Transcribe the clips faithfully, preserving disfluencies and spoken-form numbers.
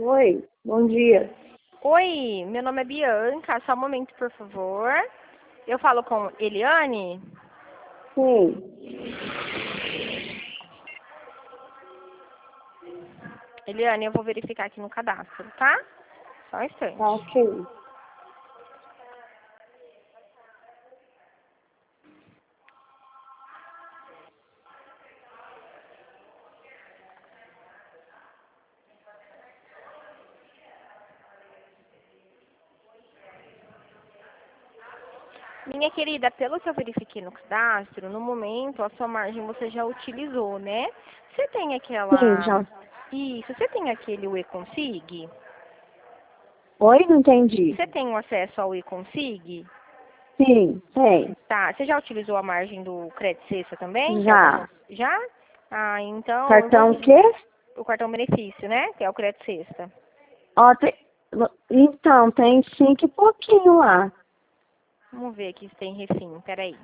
Oi, bom dia. Oi, meu nome é Bianca, só um momento, por favor. Eu falo com Eliane? Sim. Eliane, eu vou verificar aqui no cadastro, tá? Só um instante. Tá ok. Minha querida, pelo que eu verifiquei no cadastro, no momento a sua margem você já utilizou, né? Você tem Sim, aquela... já. Isso, você tem aquele WeConsig? Oi, não entendi. Você tem o acesso ao WeConsig? Sim, tem. Tá, você já utilizou a margem do Crédito Sexta também? Que é o Já. cartão... Já? Ah, então eu vou Cartão o pedir quê? o cartão benefício, né? Que é o Crédito Sexta. Ó, tem... Então, tem cinco e pouquinho lá. Vamos ver aqui se tem refim, peraí.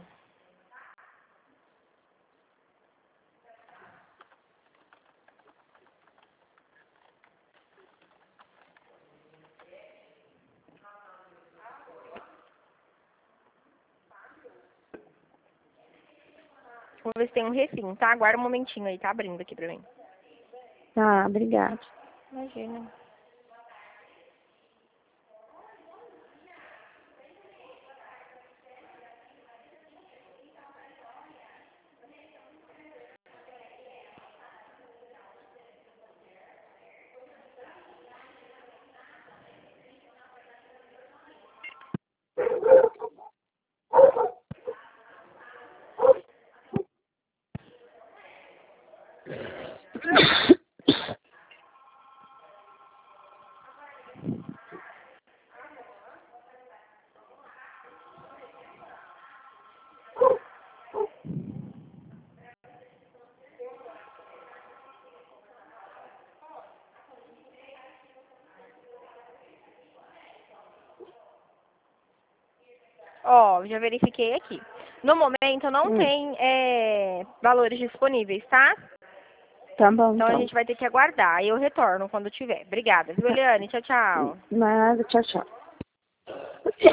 Vamos ver se tem um refim, tá? Aguarda um momentinho aí, tá abrindo aqui pra mim. Tá, obrigada. Imagina. Ó, já verifiquei aqui. No momento não Hum, tem é, valores disponíveis, tá? tá bom, Então a então. gente vai ter que aguardar. Aí eu retorno quando tiver. Obrigada, viu, Tá. Eliane? Tchau, tchau. Nada, tchau, tchau.